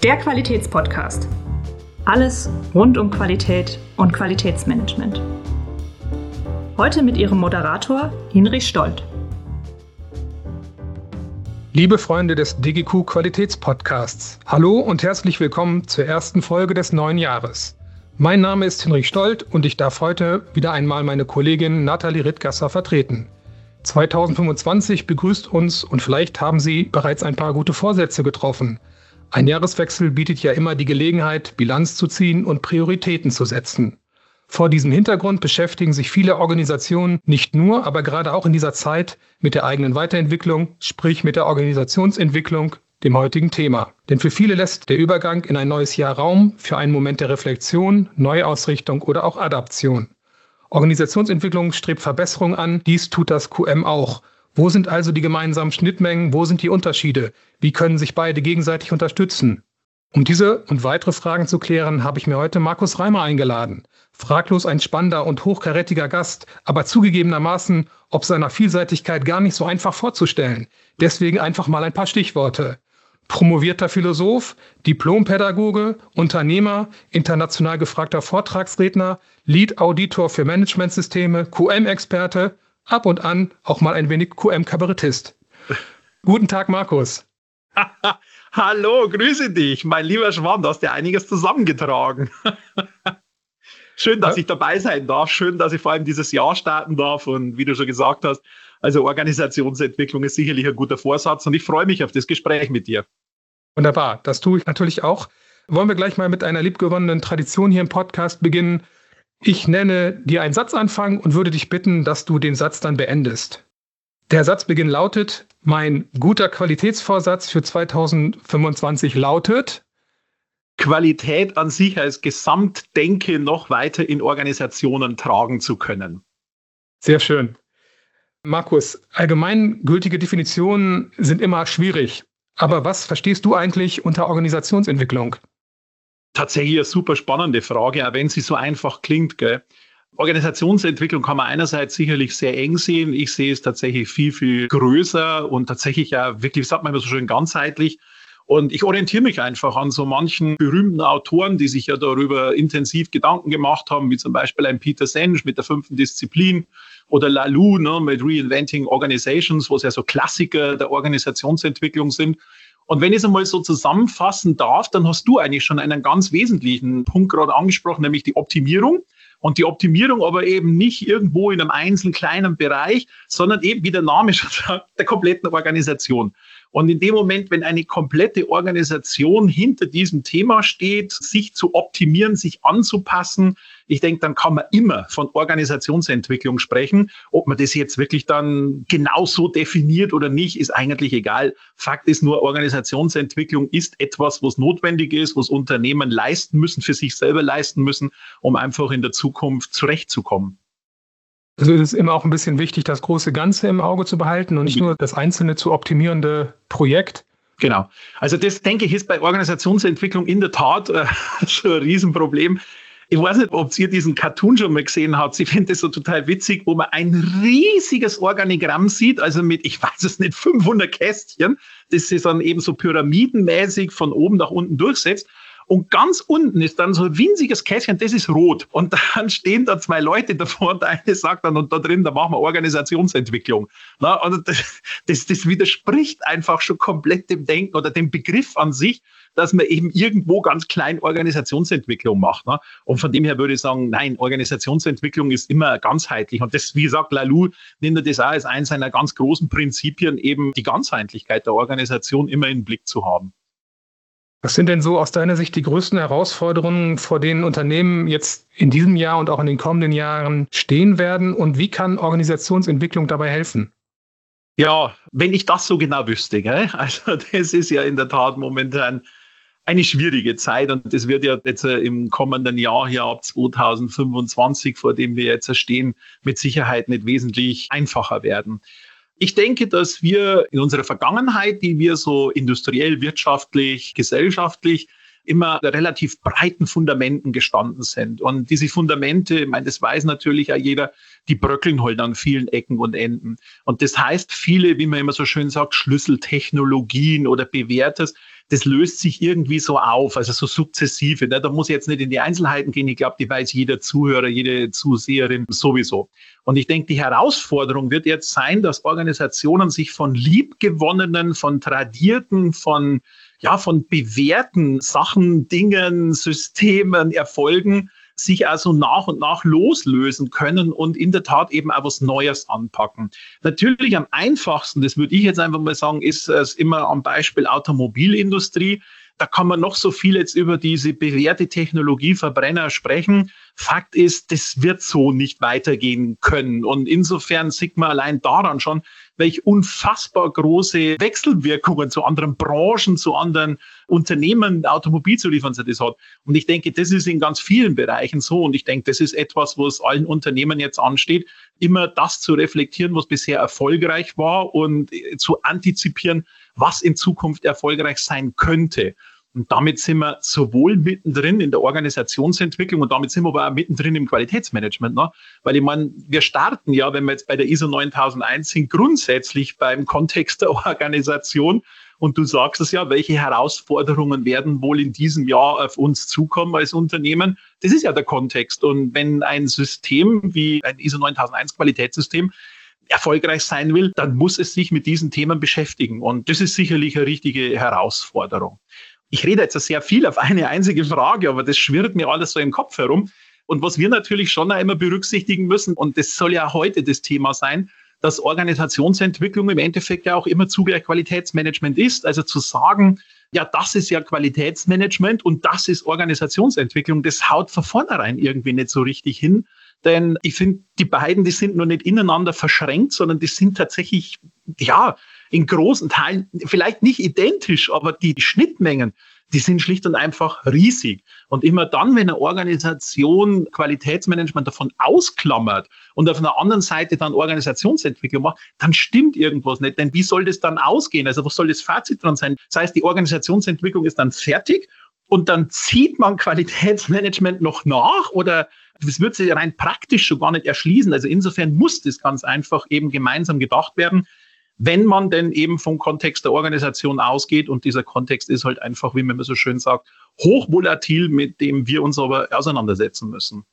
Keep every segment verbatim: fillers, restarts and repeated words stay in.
Der Qualitätspodcast. Alles rund um Qualität und Qualitätsmanagement. Heute mit Ihrem Moderator Hinrich Stolt. Liebe Freunde des D G Q Qualitätspodcasts, hallo und herzlich willkommen zur ersten Folge des neuen Jahres. Mein Name ist Hinrich Stolt und ich darf heute wieder einmal meine Kollegin Nathalie Rittgasser vertreten. zweitausendfünfundzwanzig begrüßt uns und vielleicht haben Sie bereits ein paar gute Vorsätze getroffen. Ein Jahreswechsel bietet ja immer die Gelegenheit, Bilanz zu ziehen und Prioritäten zu setzen. Vor diesem Hintergrund beschäftigen sich viele Organisationen nicht nur, aber gerade auch in dieser Zeit mit der eigenen Weiterentwicklung, sprich mit der Organisationsentwicklung, dem heutigen Thema. Denn für viele lässt der Übergang in ein neues Jahr Raum für einen Moment der Reflexion, Neuausrichtung oder auch Adaption. Organisationsentwicklung strebt Verbesserung an, dies tut das Q M auch. Wo sind also die gemeinsamen Schnittmengen, wo sind die Unterschiede? Wie können sich beide gegenseitig unterstützen? Um diese und weitere Fragen zu klären, habe ich mir heute Markus Reimer eingeladen. Fraglos ein spannender und hochkarätiger Gast, aber zugegebenermaßen ob seiner Vielseitigkeit gar nicht so einfach vorzustellen. Deswegen einfach mal ein paar Stichworte. Promovierter Philosoph, Diplompädagoge, Unternehmer, international gefragter Vortragsredner, Lead-Auditor für Managementsysteme, Q M-Experte, ab und an auch mal ein wenig Q M-Kabarettist. Guten Tag, Markus. Hallo, grüße dich, mein lieber Schwan, du hast ja einiges zusammengetragen. Schön, dass ich dabei sein darf, schön, dass ich vor allem dieses Jahr starten darf und wie du schon gesagt hast, also Organisationsentwicklung ist sicherlich ein guter Vorsatz und ich freue mich auf das Gespräch mit dir. Wunderbar, das tue ich natürlich auch. Wollen wir gleich mal mit einer liebgewonnenen Tradition hier im Podcast beginnen. Ich nenne dir einen Satzanfang und würde dich bitten, dass du den Satz dann beendest. Der Satzbeginn lautet, mein guter Qualitätsvorsatz für zweitausendfünfundzwanzig lautet: Qualität an sich als Gesamtdenke noch weiter in Organisationen tragen zu können. Sehr schön. Markus, allgemeingültige Definitionen sind immer schwierig. Aber was verstehst du eigentlich unter Organisationsentwicklung? Tatsächlich eine super spannende Frage, auch wenn sie so einfach klingt, gell? Organisationsentwicklung kann man einerseits sicherlich sehr eng sehen. Ich sehe es tatsächlich viel, viel größer und tatsächlich ja wirklich, wie sagt man immer so schön, ganzheitlich. Und ich orientiere mich einfach an so manchen berühmten Autoren, die sich ja darüber intensiv Gedanken gemacht haben, wie zum Beispiel ein Peter Senge mit der fünften Disziplin oder Laloux, ne, mit Reinventing Organizations, wo es ja so Klassiker der Organisationsentwicklung sind. Und wenn ich es einmal so zusammenfassen darf, dann hast du eigentlich schon einen ganz wesentlichen Punkt gerade angesprochen, nämlich die Optimierung. Und die Optimierung aber eben nicht irgendwo in einem einzelnen kleinen Bereich, sondern eben, wie der Name schon sagt, der kompletten Organisation. Und in dem Moment, wenn eine komplette Organisation hinter diesem Thema steht, sich zu optimieren, sich anzupassen, ich denke, dann kann man immer von Organisationsentwicklung sprechen. Ob man das jetzt wirklich dann genau so definiert oder nicht, ist eigentlich egal. Fakt ist nur, Organisationsentwicklung ist etwas, was notwendig ist, was Unternehmen leisten müssen, für sich selber leisten müssen, um einfach in der Zukunft zurechtzukommen. Also es ist immer auch ein bisschen wichtig, das große Ganze im Auge zu behalten und nicht nur das einzelne zu optimierende Projekt. Genau. Also das, denke ich, ist bei Organisationsentwicklung in der Tat äh, schon ein Riesenproblem. Ich weiß nicht, ob ihr diesen Cartoon schon mal gesehen habt. Ich finde das so total witzig, wo man ein riesiges Organigramm sieht, also mit, ich weiß es nicht, fünfhundert Kästchen, das sich dann eben so pyramidenmäßig von oben nach unten durchsetzt. Und ganz unten ist dann so ein winziges Kästchen, das ist rot. Und dann stehen da zwei Leute davor und der eine sagt dann, und da drin, da machen wir Organisationsentwicklung. Na, und das, das, das widerspricht einfach schon komplett dem Denken oder dem Begriff an sich, dass man eben irgendwo ganz klein Organisationsentwicklung macht. Ne? Und von dem her würde ich sagen, nein, Organisationsentwicklung ist immer ganzheitlich. Und das, wie gesagt, Laloux nennt das auch als eines seiner ganz großen Prinzipien, eben die Ganzheitlichkeit der Organisation immer im Blick zu haben. Was sind denn so aus deiner Sicht die größten Herausforderungen, vor denen Unternehmen jetzt in diesem Jahr und auch in den kommenden Jahren stehen werden? Und wie kann Organisationsentwicklung dabei helfen? Ja, wenn ich das so genau wüsste, gell? Also das ist ja in der Tat momentan eine schwierige Zeit und das wird ja jetzt im kommenden Jahr hier ab zweitausendfünfundzwanzig, vor dem wir jetzt stehen, mit Sicherheit nicht wesentlich einfacher werden. Ich denke, dass wir in unserer Vergangenheit, die wir so industriell, wirtschaftlich, gesellschaftlich immer relativ breiten Fundamenten gestanden sind. Und diese Fundamente, ich meine, das weiß natürlich auch jeder, die bröckeln halt an vielen Ecken und Enden. Und das heißt, viele, wie man immer so schön sagt, Schlüsseltechnologien oder Bewährtes, das löst sich irgendwie so auf, also so sukzessive. Ne? Da muss ich jetzt nicht in die Einzelheiten gehen. Ich glaube, die weiß jeder Zuhörer, jede Zuseherin sowieso. Und ich denke, die Herausforderung wird jetzt sein, dass Organisationen sich von liebgewonnenen, von tradierten, von, ja, von bewährten Sachen, Dingen, Systemen, Erfolgen sich also nach und nach loslösen können und in der Tat eben auch was Neues anpacken. Natürlich am einfachsten, das würde ich jetzt einfach mal sagen, ist es immer am Beispiel Automobilindustrie. Da kann man noch so viel jetzt über diese bewährte Technologie Verbrenner sprechen. Fakt ist, das wird so nicht weitergehen können. Und insofern sieht man allein daran schon, welche unfassbar große Wechselwirkungen zu anderen Branchen, zu anderen Unternehmen, Automobilzulieferern das hat. Und ich denke, das ist in ganz vielen Bereichen so. Und ich denke, das ist etwas, wo es allen Unternehmen jetzt ansteht, immer das zu reflektieren, was bisher erfolgreich war und zu antizipieren, was in Zukunft erfolgreich sein könnte. Und damit sind wir sowohl mittendrin in der Organisationsentwicklung und damit sind wir aber auch mittendrin im Qualitätsmanagement. Ne? Weil ich meine, wir starten ja, wenn wir jetzt bei der I S O neuntausendeins sind, grundsätzlich beim Kontext der Organisation. Und du sagst es ja, welche Herausforderungen werden wohl in diesem Jahr auf uns zukommen als Unternehmen? Das ist ja der Kontext. Und wenn ein System wie ein I S O neuntausendeins Qualitätssystem erfolgreich sein will, dann muss es sich mit diesen Themen beschäftigen. Und das ist sicherlich eine richtige Herausforderung. Ich rede jetzt sehr viel auf eine einzige Frage, aber das schwirrt mir alles so im Kopf herum. Und was wir natürlich schon immer berücksichtigen müssen, und das soll ja heute das Thema sein, dass Organisationsentwicklung im Endeffekt ja auch immer zugleich Qualitätsmanagement ist. Also zu sagen, ja, das ist ja Qualitätsmanagement und das ist Organisationsentwicklung, das haut von vornherein irgendwie nicht so richtig hin. Denn ich finde, die beiden, die sind nur nicht ineinander verschränkt, sondern die sind tatsächlich, ja, in großen Teilen vielleicht nicht identisch, aber die Schnittmengen, die sind schlicht und einfach riesig. Und immer dann, wenn eine Organisation Qualitätsmanagement davon ausklammert und auf einer anderen Seite dann Organisationsentwicklung macht, dann stimmt irgendwas nicht. Denn wie soll das dann ausgehen? Also was soll das Fazit dran sein? Das heißt, die Organisationsentwicklung ist dann fertig und dann zieht man Qualitätsmanagement noch nach oder das wird sich rein praktisch schon gar nicht erschließen. Also insofern muss das ganz einfach eben gemeinsam gedacht werden, wenn man denn eben vom Kontext der Organisation ausgeht. Und dieser Kontext ist halt einfach, wie man so schön sagt, hochvolatil, mit dem wir uns aber auseinandersetzen müssen.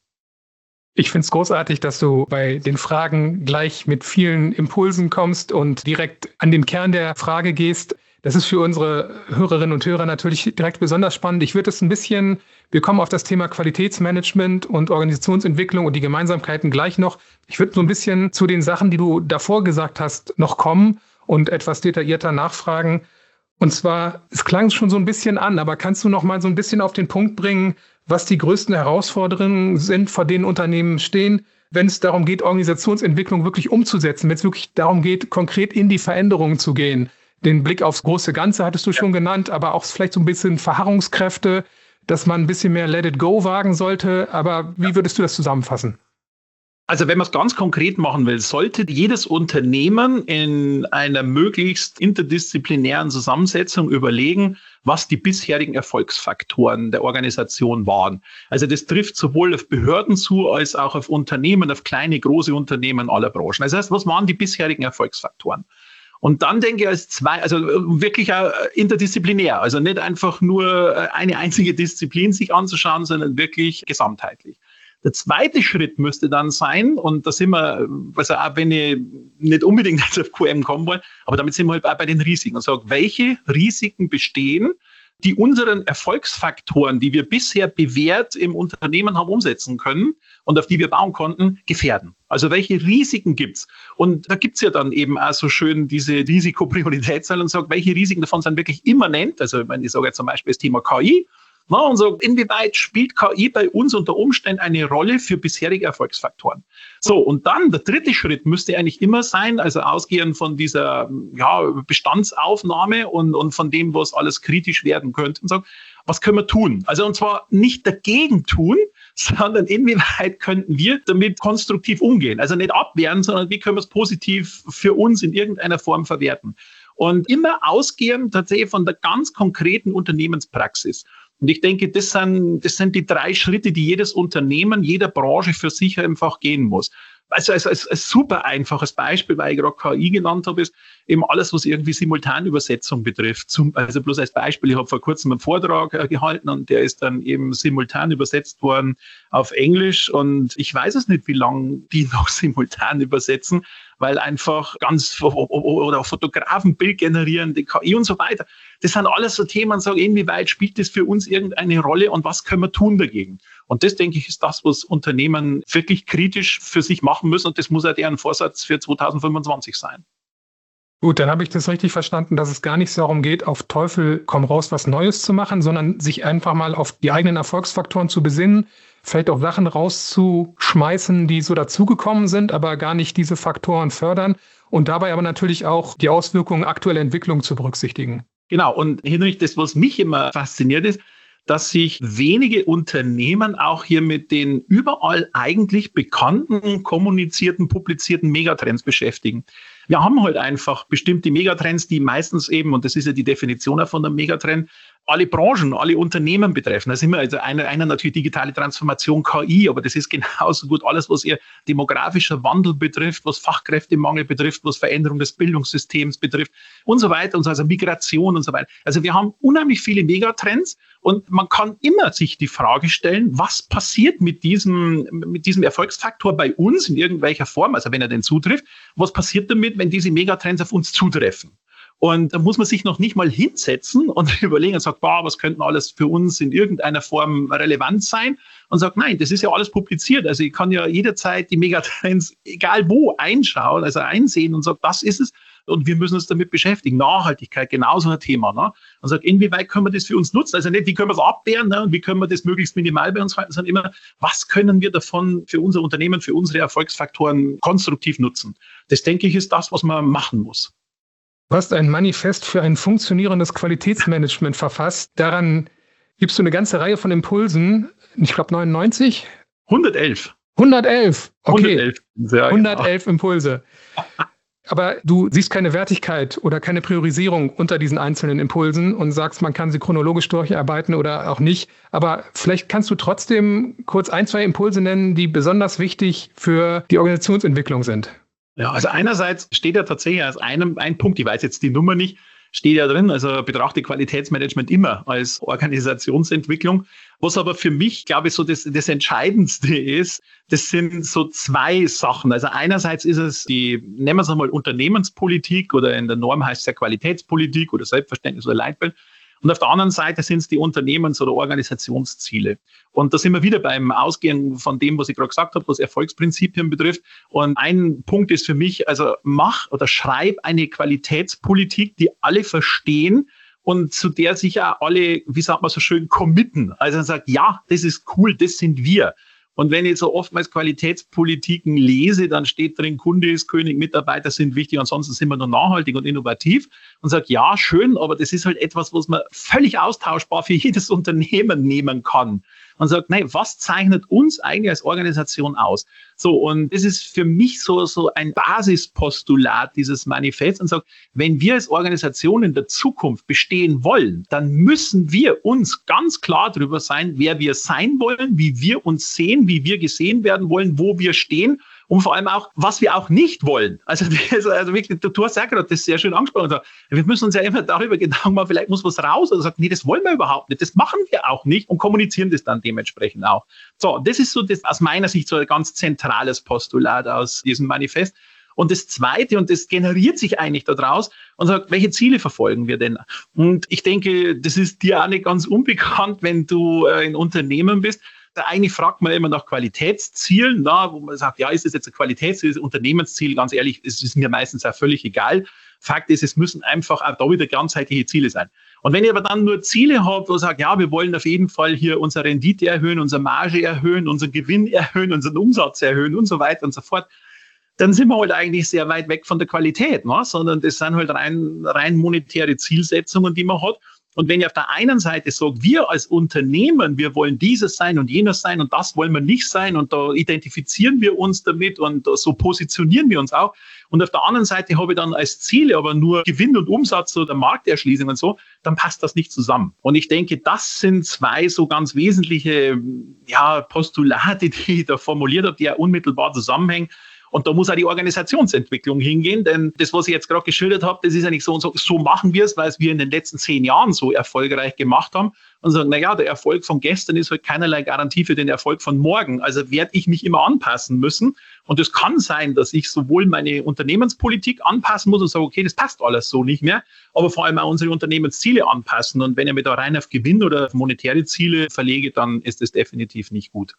Ich finde es großartig, dass du bei den Fragen gleich mit vielen Impulsen kommst und direkt an den Kern der Frage gehst. Das ist für unsere Hörerinnen und Hörer natürlich direkt besonders spannend. Ich würde es ein bisschen, wir kommen auf das Thema Qualitätsmanagement und Organisationsentwicklung und die Gemeinsamkeiten gleich noch. Ich würde so ein bisschen zu den Sachen, die du davor gesagt hast, noch kommen und etwas detaillierter nachfragen. Und zwar, es klang schon so ein bisschen an, aber kannst du noch mal so ein bisschen auf den Punkt bringen, was die größten Herausforderungen sind, vor denen Unternehmen stehen, wenn es darum geht, Organisationsentwicklung wirklich umzusetzen, wenn es wirklich darum geht, konkret in die Veränderungen zu gehen? Den Blick aufs große Ganze hattest du schon genannt, aber auch vielleicht so ein bisschen Verharrungskräfte, dass man ein bisschen mehr Let it go wagen sollte. Aber wie würdest du das zusammenfassen? Also wenn man es ganz konkret machen will, sollte jedes Unternehmen in einer möglichst interdisziplinären Zusammensetzung überlegen, was die bisherigen Erfolgsfaktoren der Organisation waren. Also das trifft sowohl auf Behörden zu, als auch auf Unternehmen, auf kleine, große Unternehmen aller Branchen. Das heißt, was waren die bisherigen Erfolgsfaktoren? Und dann denke ich als zwei, also wirklich auch interdisziplinär, also nicht einfach nur eine einzige Disziplin sich anzuschauen, sondern wirklich gesamtheitlich. Der zweite Schritt müsste dann sein, und da sind wir, also auch wenn ich nicht unbedingt jetzt auf Q M kommen wollen, aber damit sind wir halt auch bei den Risiken und sagen, welche Risiken bestehen, die unseren Erfolgsfaktoren, die wir bisher bewährt im Unternehmen haben umsetzen können und auf die wir bauen konnten, gefährden. Also welche Risiken gibt's? Und da gibt's ja dann eben auch so schön diese Risikoprioritätszahl und sagt, welche Risiken davon sind wirklich immanent? Also ich meine, ich sage jetzt zum Beispiel das Thema K I. Na, und so, inwieweit spielt K I bei uns unter Umständen eine Rolle für bisherige Erfolgsfaktoren? So, und dann der dritte Schritt müsste eigentlich immer sein, also ausgehend von dieser ja, Bestandsaufnahme und, und von dem, was alles kritisch werden könnte, und sagen, was können wir tun? Also und zwar nicht dagegen tun, sondern inwieweit könnten wir damit konstruktiv umgehen? Also nicht abwehren, sondern wie können wir es positiv für uns in irgendeiner Form verwerten? Und immer ausgehend tatsächlich von der ganz konkreten Unternehmenspraxis. Und ich denke, das sind, das sind die drei Schritte, die jedes Unternehmen, jeder Branche für sich einfach gehen muss. Also als, als, als super einfaches Beispiel, weil ich gerade K I genannt habe, ist, eben alles, was irgendwie Simultanübersetzung betrifft. Zum, also bloß als Beispiel, ich habe vor kurzem einen Vortrag äh, gehalten und der ist dann eben simultan übersetzt worden auf Englisch und ich weiß es nicht, wie lange die noch simultan übersetzen, weil einfach ganz, oder Fotografen Bild generieren, die K I und so weiter. Das sind alles so Themen, sagen, inwieweit spielt das für uns irgendeine Rolle und was können wir tun dagegen? Und das, denke ich, ist das, was Unternehmen wirklich kritisch für sich machen müssen und das muss ja deren Vorsatz für zweitausendfünfundzwanzig sein. Gut, dann habe ich das richtig verstanden, dass es gar nicht so darum geht, auf Teufel komm raus was Neues zu machen, sondern sich einfach mal auf die eigenen Erfolgsfaktoren zu besinnen, vielleicht auch Sachen rauszuschmeißen, die so dazugekommen sind, aber gar nicht diese Faktoren fördern und dabei aber natürlich auch die Auswirkungen aktueller Entwicklung zu berücksichtigen. Genau, und Hinrich, das, was mich immer fasziniert ist, dass sich wenige Unternehmen auch hier mit den überall eigentlich bekannten, kommunizierten, publizierten Megatrends beschäftigen. Wir haben halt einfach bestimmte Megatrends, die meistens eben, und das ist ja die Definition von einem Megatrend, alle Branchen, alle Unternehmen betreffen. Da sind wir also einer, einer natürlich digitale Transformation, K I, aber das ist genauso gut alles, was ihr demografischer Wandel betrifft, was Fachkräftemangel betrifft, was Veränderung des Bildungssystems betrifft und so weiter und so, also Migration und so weiter. Also wir haben unheimlich viele Megatrends und man kann immer sich die Frage stellen, was passiert mit diesem, mit diesem Erfolgsfaktor bei uns in irgendwelcher Form, also wenn er denn zutrifft, was passiert damit, wenn diese Megatrends auf uns zutreffen? Und da muss man sich noch nicht mal hinsetzen und überlegen und sagt, boah, was könnten alles für uns in irgendeiner Form relevant sein? Und sagt, nein, das ist ja alles publiziert. Also ich kann ja jederzeit die Megatrends, egal wo, einschauen, also einsehen und sagt, das ist es. Und wir müssen uns damit beschäftigen. Nachhaltigkeit, genauso ein Thema. Ne? Und sagt, inwieweit können wir das für uns nutzen? Also nicht, wie können wir es abwehren, ne? Und wie können wir das möglichst minimal bei uns halten, sondern immer, was können wir davon für unser Unternehmen, für unsere Erfolgsfaktoren konstruktiv nutzen? Das, denke ich, ist das, was man machen muss. Du hast ein Manifest für ein funktionierendes Qualitätsmanagement verfasst. Daran gibst du eine ganze Reihe von Impulsen. Ich glaube neunundneunzig? hundertelf. hundertelf, okay. hundertelf, ja, hundertelf genau. Impulse. Aber du siehst keine Wertigkeit oder keine Priorisierung unter diesen einzelnen Impulsen und sagst, man kann sie chronologisch durcharbeiten oder auch nicht. Aber vielleicht kannst du trotzdem kurz ein, zwei Impulse nennen, die besonders wichtig für die Organisationsentwicklung sind. Ja, also einerseits steht ja tatsächlich als einem ein Punkt, ich weiß jetzt die Nummer nicht, steht ja drin, also betrachte Qualitätsmanagement immer als Organisationsentwicklung. Was aber für mich, glaube ich, so das, das Entscheidendste ist, das sind so zwei Sachen. Also einerseits ist es die, nennen wir es einmal Unternehmenspolitik oder in der Norm heißt es ja Qualitätspolitik oder Selbstverständnis oder Leitbild. Und auf der anderen Seite sind es die Unternehmens- oder Organisationsziele. Und da sind wir wieder beim Ausgehen von dem, was ich gerade gesagt habe, was Erfolgsprinzipien betrifft. Und ein Punkt ist für mich, also mach oder schreib eine Qualitätspolitik, die alle verstehen und zu der sich auch alle, wie sagt man so schön, committen. Also sagt, ja, das ist cool, das sind wir. Und wenn ich so oftmals Qualitätspolitiken lese, dann steht drin, Kunde ist König, Mitarbeiter sind wichtig, ansonsten sind wir nur nachhaltig und innovativ. Und sagt, ja, schön, aber das ist halt etwas, was man völlig austauschbar für jedes Unternehmen nehmen kann. Und sagt, nein, was zeichnet uns eigentlich als Organisation aus? So, und das ist für mich so, so ein Basispostulat dieses Manifests und sagt, wenn wir als Organisation in der Zukunft bestehen wollen, dann müssen wir uns ganz klar darüber sein, wer wir sein wollen, wie wir uns sehen, wie wir gesehen werden wollen, wo wir stehen. Und vor allem auch, was wir auch nicht wollen. Also, das, also wirklich, du, du hast ja gerade das sehr schön angesprochen. Wir müssen uns ja immer darüber Gedanken machen, vielleicht muss was raus. Oder sagt, nee, das wollen wir überhaupt nicht. Das machen wir auch nicht und kommunizieren das dann dementsprechend auch. So, das ist so das, aus meiner Sicht so ein ganz zentrales Postulat aus diesem Manifest. Und das Zweite, und das generiert sich eigentlich daraus, und sagt, welche Ziele verfolgen wir denn? Und ich denke, das ist dir auch nicht ganz unbekannt, wenn du äh, in Unternehmen bist. Eigentlich fragt man immer nach Qualitätszielen, na, wo man sagt, ja, ist das jetzt ein Qualitätsziel, ist ein Unternehmensziel? Ganz ehrlich, es ist mir meistens auch völlig egal. Fakt ist, es müssen einfach auch da wieder ganzheitliche Ziele sein. Und wenn ich aber dann nur Ziele habe, wo ich sage, ja, wir wollen auf jeden Fall hier unsere Rendite erhöhen, unsere Marge erhöhen, unseren Gewinn erhöhen, unseren Umsatz erhöhen und so weiter und so fort, dann sind wir halt eigentlich sehr weit weg von der Qualität, ne? Sondern das sind halt rein, rein monetäre Zielsetzungen, die man hat. Und wenn ich auf der einen Seite sage, wir als Unternehmen, wir wollen dieses sein und jenes sein und das wollen wir nicht sein und da identifizieren wir uns damit und so positionieren wir uns auch. Und auf der anderen Seite habe ich dann als Ziele aber nur Gewinn und Umsatz oder Markterschließung und so, dann passt das nicht zusammen. Und ich denke, das sind zwei so ganz wesentliche ja, Postulate, die ich da formuliert habe, die ja unmittelbar zusammenhängen. Und da muss auch die Organisationsentwicklung hingehen, denn das, was ich jetzt gerade geschildert habe, das ist ja nicht so und so, so machen wir es, weil es wir in den letzten zehn Jahren so erfolgreich gemacht haben und sagen, naja, der Erfolg von gestern ist halt keinerlei Garantie für den Erfolg von morgen. Also werde ich mich immer anpassen müssen. Und es kann sein, dass ich sowohl meine Unternehmenspolitik anpassen muss und sage, okay, das passt alles so nicht mehr, aber vor allem auch unsere Unternehmensziele anpassen. Und wenn ich mich da rein auf Gewinn oder auf monetäre Ziele verlege, dann ist das definitiv nicht gut.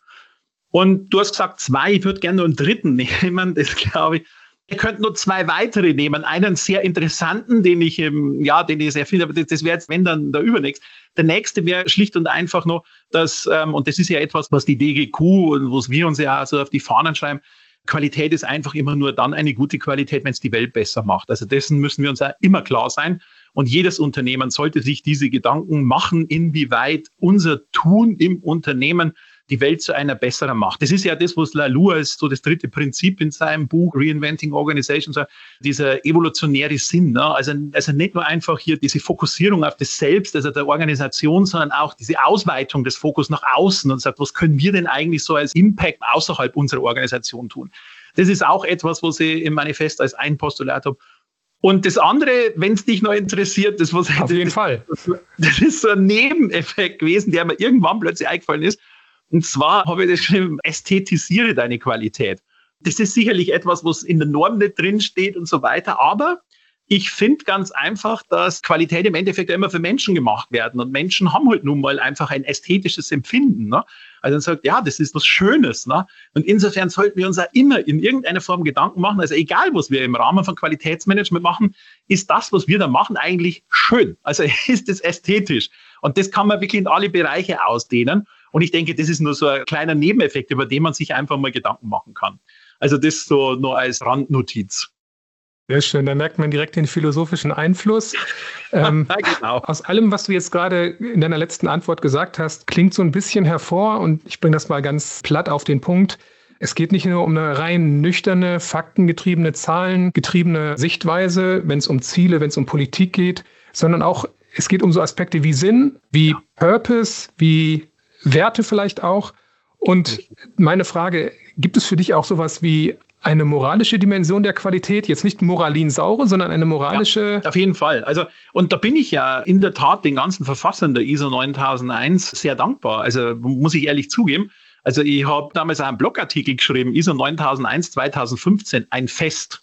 Und du hast gesagt, zwei, ich würde gerne nur einen dritten nehmen, das glaube ich. Ihr könnt nur zwei weitere nehmen. Einen sehr interessanten, den ich, ja, den ich sehr finde, aber das wäre jetzt, wenn dann der übernächste. Der nächste wäre schlicht und einfach noch, dass, ähm, und das ist ja etwas, was die D G Q und was wir uns ja so auf die Fahnen schreiben, Qualität ist einfach immer nur dann eine gute Qualität, wenn es die Welt besser macht. Also dessen müssen wir uns ja immer klar sein. Und jedes Unternehmen sollte sich diese Gedanken machen, inwieweit unser Tun im Unternehmen die Welt zu einer besseren macht. Das ist ja das, was Laloux als so das dritte Prinzip in seinem Buch Reinventing Organizations sagt, dieser evolutionäre Sinn. Ne? Also, also nicht nur einfach hier diese Fokussierung auf das Selbst, also der Organisation, sondern auch diese Ausweitung des Fokus nach außen und sagt, was können wir denn eigentlich so als Impact außerhalb unserer Organisation tun? Das ist auch etwas, was ich im Manifest als ein Postulat habe. Und das andere, wenn es dich noch interessiert, das was auf das, jeden das, Fall. Das, das ist so ein Nebeneffekt gewesen, der mir irgendwann plötzlich eingefallen ist. Und zwar habe ich das geschrieben, ästhetisiere deine Qualität. Das ist sicherlich etwas, was in der Norm nicht drin steht und so weiter. Aber ich finde ganz einfach, dass Qualität im Endeffekt ja immer für Menschen gemacht werden. Und Menschen haben halt nun mal einfach ein ästhetisches Empfinden. Ne? Also man sagt, ja, das ist was Schönes. Ne? Und insofern sollten wir uns auch immer in irgendeiner Form Gedanken machen. Also egal, was wir im Rahmen von Qualitätsmanagement machen, ist das, was wir da machen, eigentlich schön. Also ist es ästhetisch. Und das kann man wirklich in alle Bereiche ausdehnen. Und ich denke, das ist nur so ein kleiner Nebeneffekt, über den man sich einfach mal Gedanken machen kann. Also das so nur als Randnotiz. Sehr schön, da merkt man direkt den philosophischen Einfluss. Ähm, ja, genau. Aus allem, was du jetzt gerade in deiner letzten Antwort gesagt hast, klingt so ein bisschen hervor und ich bringe das mal ganz platt auf den Punkt. Es geht nicht nur um eine rein nüchterne, faktengetriebene, zahlengetriebene Sichtweise, wenn es um Ziele, wenn es um Politik geht, sondern auch, es geht um so Aspekte wie Sinn, wie ja. Purpose, wie Werte vielleicht auch. Und meine Frage, gibt es für dich auch sowas wie eine moralische Dimension der Qualität? Jetzt nicht Moralinsaure, sondern eine moralische... Ja, auf jeden Fall. Also, und da bin ich ja in der Tat den ganzen Verfassern der I S O neuntausendeins sehr dankbar. Also muss ich ehrlich zugeben. Also ich habe damals einen Blogartikel geschrieben, I S O neuntausendeins zweitausendfünfzehn, ein Fest.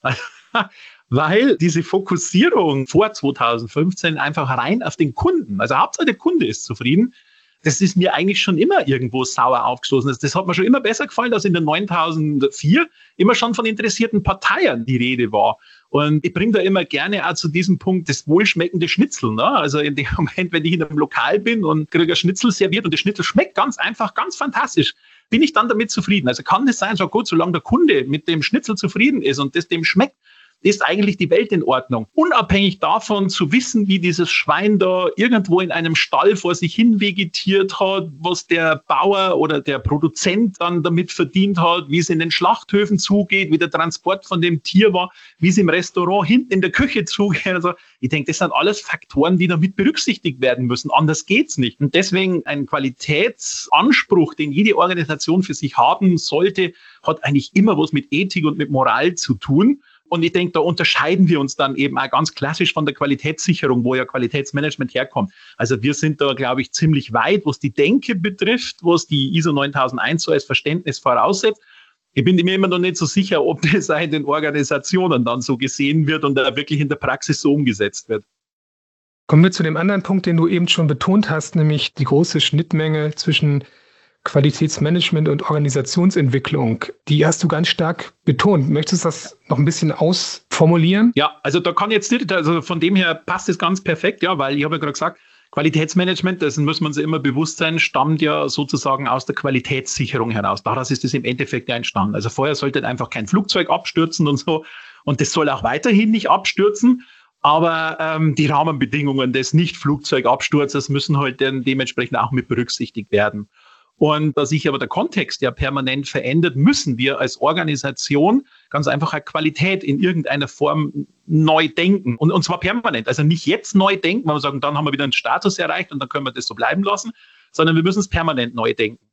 Weil diese Fokussierung vor zweitausendfünfzehn einfach rein auf den Kunden, also Hauptsache der Kunde ist zufrieden, das ist mir eigentlich schon immer irgendwo sauer aufgestoßen. Das, das hat mir schon immer besser gefallen, dass in der neuntausendvier immer schon von interessierten Parteien die Rede war. Und ich bringe da immer gerne auch zu diesem Punkt das wohlschmeckende Schnitzel. Ne? Also in dem Moment, wenn ich in einem Lokal bin und kriege ein Schnitzel serviert und das Schnitzel schmeckt ganz einfach, ganz fantastisch, bin ich dann damit zufrieden. Also kann es sein, so gut, solange der Kunde mit dem Schnitzel zufrieden ist und das dem schmeckt, ist eigentlich die Welt in Ordnung. Unabhängig davon zu wissen, wie dieses Schwein da irgendwo in einem Stall vor sich hin vegetiert hat, was der Bauer oder der Produzent dann damit verdient hat, wie es in den Schlachthöfen zugeht, wie der Transport von dem Tier war, wie es im Restaurant hinten in der Küche zugeht. Also ich denke, das sind alles Faktoren, die damit berücksichtigt werden müssen. Anders geht's nicht. Und deswegen ein Qualitätsanspruch, den jede Organisation für sich haben sollte, hat eigentlich immer was mit Ethik und mit Moral zu tun. Und ich denke, da unterscheiden wir uns dann eben auch ganz klassisch von der Qualitätssicherung, wo ja Qualitätsmanagement herkommt. Also wir sind da, glaube ich, ziemlich weit, was die Denke betrifft, was die I S O neuntausendeins so als Verständnis voraussetzt. Ich bin mir immer noch nicht so sicher, ob das auch in den Organisationen dann so gesehen wird und da wirklich in der Praxis so umgesetzt wird. Kommen wir zu dem anderen Punkt, den du eben schon betont hast, nämlich die große Schnittmenge zwischen Qualitätsmanagement und Organisationsentwicklung, die hast du ganz stark betont. Möchtest du das noch ein bisschen ausformulieren? Ja, also da kann jetzt nicht, also von dem her passt es ganz perfekt, ja, weil ich habe ja gerade gesagt, Qualitätsmanagement, dessen muss man sich immer bewusst sein, stammt ja sozusagen aus der Qualitätssicherung heraus. Daraus ist es im Endeffekt ja entstanden. Also vorher sollte einfach kein Flugzeug abstürzen und so und das soll auch weiterhin nicht abstürzen. Aber ähm, die Rahmenbedingungen des Nicht-Flugzeugabsturzes müssen halt dann dementsprechend auch mit berücksichtigt werden. Und da sich aber der Kontext ja permanent verändert, müssen wir als Organisation ganz einfach eine Qualität in irgendeiner Form neu denken. Und, und zwar permanent. Also nicht jetzt neu denken, weil wir sagen, dann haben wir wieder einen Status erreicht und dann können wir das so bleiben lassen, sondern wir müssen es permanent neu denken.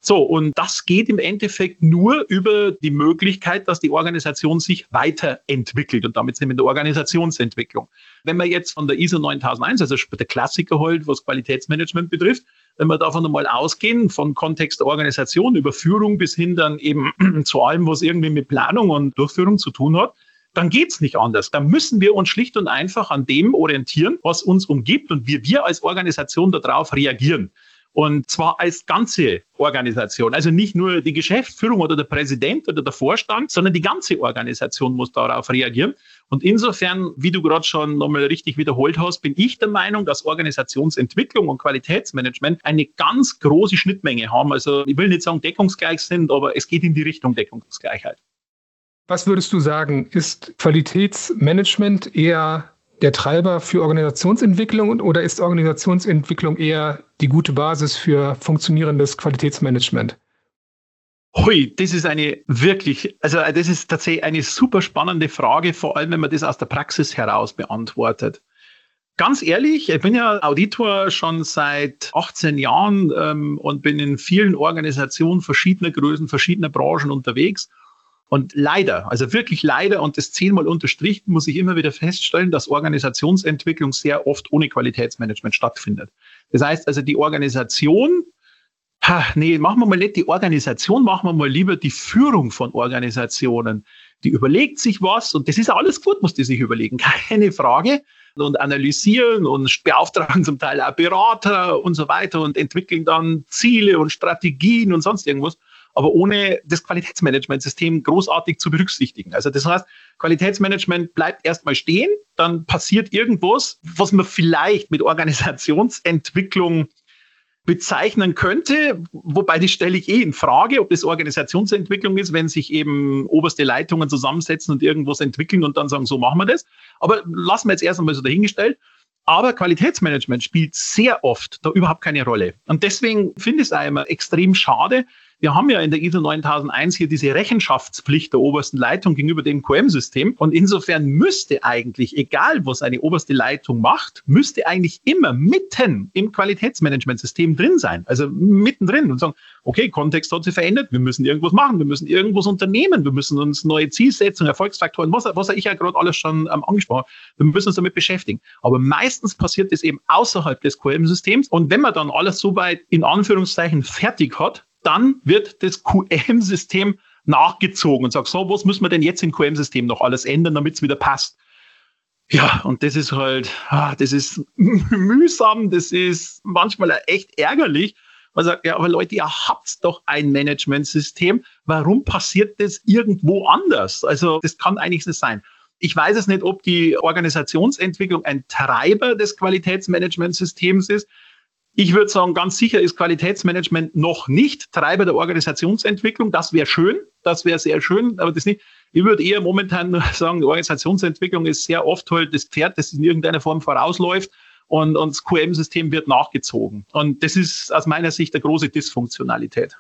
So, und das geht im Endeffekt nur über die Möglichkeit, dass die Organisation sich weiterentwickelt. Und damit sind wir in der Organisationsentwicklung. Wenn man jetzt von der I S O neuntausend eins, also der Klassiker halt, was Qualitätsmanagement betrifft, wenn wir davon einmal ausgehen, von Kontext der Organisation über Führung bis hin dann eben zu allem, was irgendwie mit Planung und Durchführung zu tun hat, dann geht's nicht anders. Dann müssen wir uns schlicht und einfach an dem orientieren, was uns umgibt und wie wir als Organisation darauf reagieren. Und zwar als ganze Organisation. Also nicht nur die Geschäftsführung oder der Präsident oder der Vorstand, sondern die ganze Organisation muss darauf reagieren. Und insofern, wie du gerade schon nochmal richtig wiederholt hast, bin ich der Meinung, dass Organisationsentwicklung und Qualitätsmanagement eine ganz große Schnittmenge haben. Also ich will nicht sagen deckungsgleich sind, aber es geht in die Richtung Deckungsgleichheit. Was würdest du sagen, ist Qualitätsmanagement eher der Treiber für Organisationsentwicklung oder ist Organisationsentwicklung eher die gute Basis für funktionierendes Qualitätsmanagement? Hui, das ist eine wirklich, also das ist tatsächlich eine super spannende Frage, vor allem wenn man das aus der Praxis heraus beantwortet. Ganz ehrlich, ich bin ja Auditor schon seit achtzehn Jahren ähm, und bin in vielen Organisationen verschiedener Größen, verschiedener Branchen unterwegs. Und leider, also wirklich leider und das zehnmal unterstrichen, muss ich immer wieder feststellen, dass Organisationsentwicklung sehr oft ohne Qualitätsmanagement stattfindet. Das heißt also die Organisation, ha, nee, machen wir mal nicht die Organisation, machen wir mal lieber die Führung von Organisationen. Die überlegt sich was und das ist alles gut, muss die sich überlegen, keine Frage. Und analysieren und beauftragen zum Teil auch Berater und so weiter und entwickeln dann Ziele und Strategien und sonst irgendwas, aber ohne das Qualitätsmanagementsystem großartig zu berücksichtigen. Also das heißt, Qualitätsmanagement bleibt erstmal stehen, dann passiert irgendwas, was man vielleicht mit Organisationsentwicklung bezeichnen könnte, wobei das stelle ich eh in Frage, ob das Organisationsentwicklung ist, wenn sich eben oberste Leitungen zusammensetzen und irgendwas entwickeln und dann sagen, so machen wir das. Aber lassen wir jetzt erst einmal so dahingestellt. Aber Qualitätsmanagement spielt sehr oft da überhaupt keine Rolle. Und deswegen finde ich es auch immer extrem schade. Wir haben ja in der I S O neuntausend hier diese Rechenschaftspflicht der obersten Leitung gegenüber dem Q M-System. Und insofern müsste eigentlich, egal was eine oberste Leitung macht, müsste eigentlich immer mitten im Qualitätsmanagementsystem drin sein. Also mittendrin und sagen, okay, Kontext hat sich verändert, wir müssen irgendwas machen, wir müssen irgendwas unternehmen, wir müssen uns neue Zielsetzungen, Erfolgsfaktoren, was, was ich ja gerade alles schon ähm, angesprochen habe, wir müssen uns damit beschäftigen. Aber meistens passiert das eben außerhalb des Q M-Systems. Und wenn man dann alles soweit in Anführungszeichen fertig hat, dann wird das Q M-System nachgezogen und sagt, so, was müssen wir denn jetzt im Q M-System noch alles ändern, damit es wieder passt? Ja, und das ist halt, das ist mühsam, das ist manchmal echt ärgerlich. Man sagt, ja, aber Leute, ihr habt doch ein Managementsystem. Warum passiert das irgendwo anders? Also das kann eigentlich nicht sein. Ich weiß es nicht, ob die Organisationsentwicklung ein Treiber des Qualitätsmanagementsystems ist. Ich würde sagen, ganz sicher ist Qualitätsmanagement noch nicht Treiber der Organisationsentwicklung. Das wäre schön, das wäre sehr schön, aber das nicht. Ich würde eher momentan nur sagen, die Organisationsentwicklung ist sehr oft halt das Pferd, das in irgendeiner Form vorausläuft und, und das Q M-System wird nachgezogen. Und das ist aus meiner Sicht eine große Dysfunktionalität.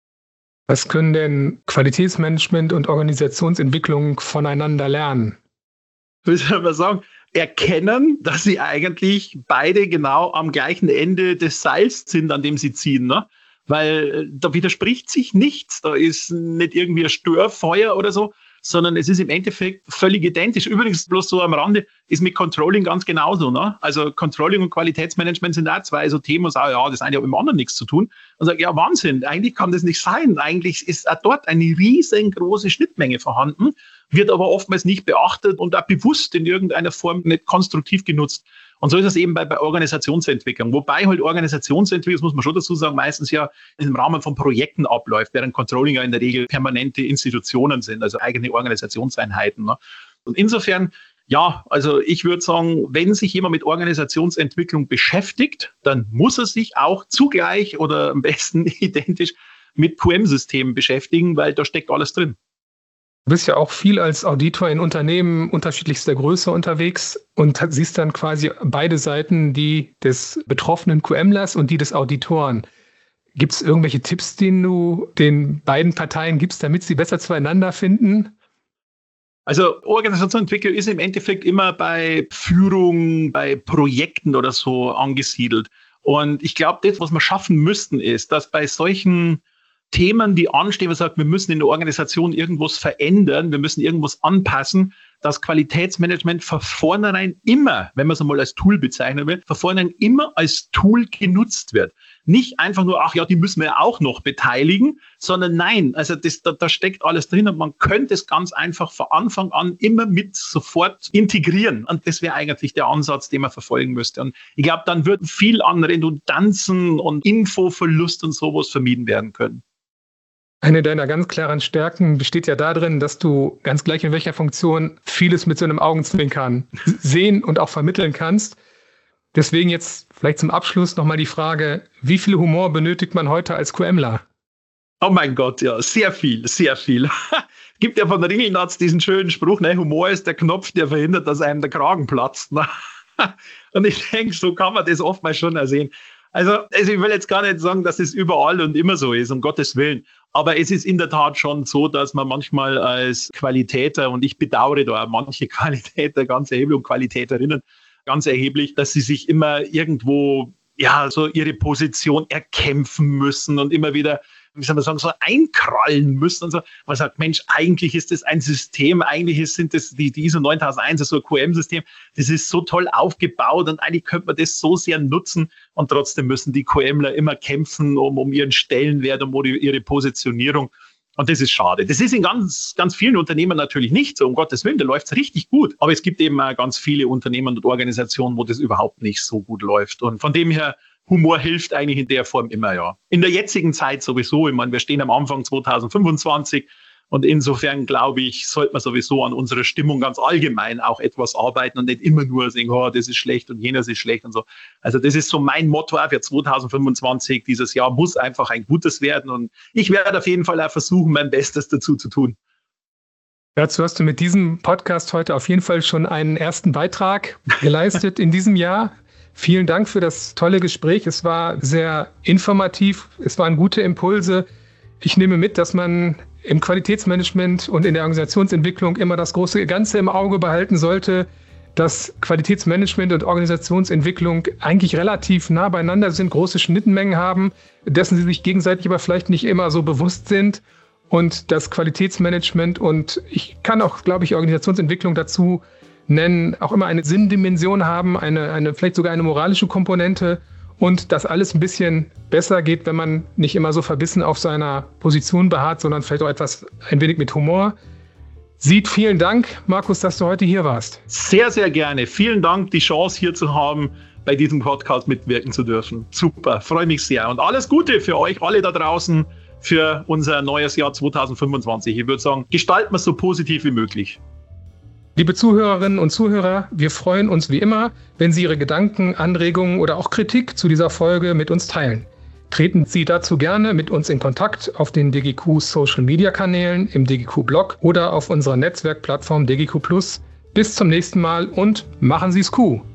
Was können denn Qualitätsmanagement und Organisationsentwicklung voneinander lernen? Wie soll man sagen? Erkennen, dass sie eigentlich beide genau am gleichen Ende des Seils sind, an dem sie ziehen, ne? Weil da widerspricht sich nichts, da ist nicht irgendwie ein Störfeuer oder so, sondern es ist im Endeffekt völlig identisch. Übrigens, bloß so am Rande, ist mit Controlling ganz genauso, ne? Also Controlling und Qualitätsmanagement sind auch zwei so Themen, und sagen, ja, das eine hat mit dem anderen nichts zu tun. Und sagen, ja, Wahnsinn, eigentlich kann das nicht sein. Eigentlich ist auch dort eine riesengroße Schnittmenge vorhanden, wird aber oftmals nicht beachtet und auch bewusst in irgendeiner Form nicht konstruktiv genutzt. Und so ist es eben bei, bei Organisationsentwicklung. Wobei halt Organisationsentwicklung, das muss man schon dazu sagen, meistens ja im Rahmen von Projekten abläuft, während Controlling ja in der Regel permanente Institutionen sind, also eigene Organisationseinheiten, ne? Und insofern, ja, also ich würde sagen, wenn sich jemand mit Organisationsentwicklung beschäftigt, dann muss er sich auch zugleich oder am besten identisch mit Q M-Systemen beschäftigen, weil da steckt alles drin. Du bist ja auch viel als Auditor in Unternehmen unterschiedlichster Größe unterwegs und siehst dann quasi beide Seiten, die des betroffenen QMlers und die des Auditoren. Gibt es irgendwelche Tipps, die du den beiden Parteien gibst, damit sie besser zueinander finden? Also Organisationsentwicklung ist im Endeffekt immer bei Führung, bei Projekten oder so angesiedelt. Und ich glaube, das, was wir schaffen müssten, ist, dass bei solchen Themen, die anstehen, man sagt, wir müssen in der Organisation irgendwas verändern, wir müssen irgendwas anpassen, dass Qualitätsmanagement von vornherein immer, wenn man es einmal als Tool bezeichnen will, von vornherein immer als Tool genutzt wird. Nicht einfach nur, ach ja, die müssen wir ja auch noch beteiligen, sondern nein, also das, da, da steckt alles drin und man könnte es ganz einfach von Anfang an immer mit sofort integrieren. Und das wäre eigentlich der Ansatz, den man verfolgen müsste. Und ich glaube, dann würden viel an Redundanzen und Infoverlust und sowas vermieden werden können. Eine deiner ganz klaren Stärken besteht ja darin, dass du ganz gleich in welcher Funktion vieles mit so einem Augenzwinkern sehen und auch vermitteln kannst. Deswegen jetzt vielleicht zum Abschluss nochmal die Frage, wie viel Humor benötigt man heute als QMler? Oh mein Gott, ja, sehr viel, sehr viel. Gibt ja von Ringelnatz diesen schönen Spruch, ne, Humor ist der Knopf, der verhindert, dass einem der Kragen platzt. Ne? Und ich denke, so kann man das oftmals schon ersehen. Also, also ich will jetzt gar nicht sagen, dass es überall und immer so ist, um Gottes Willen. Aber es ist in der Tat schon so, dass man manchmal als Qualitäter, und ich bedauere da manche Qualitäter ganz erheblich und Qualitäterinnen ganz erheblich, dass sie sich immer irgendwo, ja, so ihre Position erkämpfen müssen und immer wieder, wie soll man sagen, so einkrallen müssen und so. Man sagt, Mensch, eigentlich ist das ein System, eigentlich ist, sind das die, die I S O neuntausend eins, so ein Q M-System, das ist so toll aufgebaut und eigentlich könnte man das so sehr nutzen und trotzdem müssen die QMler immer kämpfen um, um ihren Stellenwert, um ihre Positionierung. Und das ist schade. Das ist in ganz, ganz vielen Unternehmen natürlich nicht so, um Gottes Willen, da läuft es richtig gut. Aber es gibt eben auch ganz viele Unternehmen und Organisationen, wo das überhaupt nicht so gut läuft. Und von dem her, Humor hilft eigentlich in der Form immer, ja. In der jetzigen Zeit sowieso. Ich meine, wir stehen am Anfang zwanzig fünfundzwanzig und insofern, glaube ich, sollte man sowieso an unserer Stimmung ganz allgemein auch etwas arbeiten und nicht immer nur sagen, oh, das ist schlecht und jenes ist schlecht und so. Also das ist so mein Motto auch für zwanzig fünfundzwanzig. Dieses Jahr muss einfach ein gutes werden und ich werde auf jeden Fall auch versuchen, mein Bestes dazu zu tun. Dazu hast du mit diesem Podcast heute auf jeden Fall schon einen ersten Beitrag geleistet in diesem Jahr. Vielen Dank für das tolle Gespräch. Es war sehr informativ, es waren gute Impulse. Ich nehme mit, dass man im Qualitätsmanagement und in der Organisationsentwicklung immer das große Ganze im Auge behalten sollte, dass Qualitätsmanagement und Organisationsentwicklung eigentlich relativ nah beieinander sind, große Schnittmengen haben, dessen sie sich gegenseitig aber vielleicht nicht immer so bewusst sind. Und das Qualitätsmanagement und ich kann auch, glaube ich, Organisationsentwicklung dazu nennen, auch immer eine Sinndimension haben, eine, eine vielleicht sogar eine moralische Komponente und dass alles ein bisschen besser geht, wenn man nicht immer so verbissen auf seiner Position beharrt, sondern vielleicht auch etwas ein wenig mit Humor sieht. Vielen Dank, Markus, dass du heute hier warst. Sehr, sehr gerne. Vielen Dank, die Chance hier zu haben, bei diesem Podcast mitwirken zu dürfen. Super, freue mich sehr. Und alles Gute für euch alle da draußen für unser neues Jahr zwanzig fünfundzwanzig. Ich würde sagen, gestalten wir es so positiv wie möglich. Liebe Zuhörerinnen und Zuhörer, wir freuen uns wie immer, wenn Sie Ihre Gedanken, Anregungen oder auch Kritik zu dieser Folge mit uns teilen. Treten Sie dazu gerne mit uns in Kontakt auf den D G Q Social Media Kanälen, im D G Q Blog oder auf unserer Netzwerkplattform D G Q Plus. Bis zum nächsten Mal und machen Sie es Q!